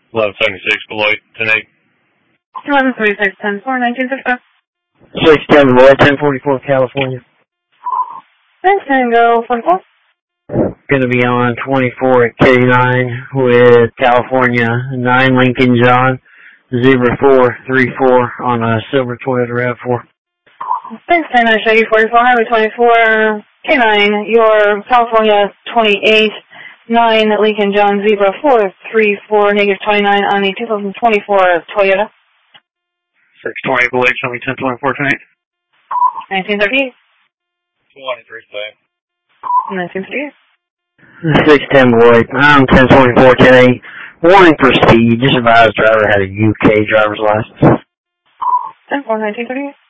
1176 Beloit, 10-8. 1136, 10-4, 1965. 610 Beloit, 1044 California. Thanks, Tango 44. Going to be on 24 at K9 with California 9 Lincoln John, Zebra 434 on a silver Toyota RAV4. Thanks, K9 Shaggy 44, Highway 24, K9, your California 28, 9 Lincoln John, Zebra 434, negative 29 on the 2024 Toyota. 620 Beloit, show me 1024, 10-8. 1938. 23, same. 1938. 610 Beloit, I'm 1024 10-8. Warning for speed. Just advised driver had a UK driver's license. 10-4, 1938.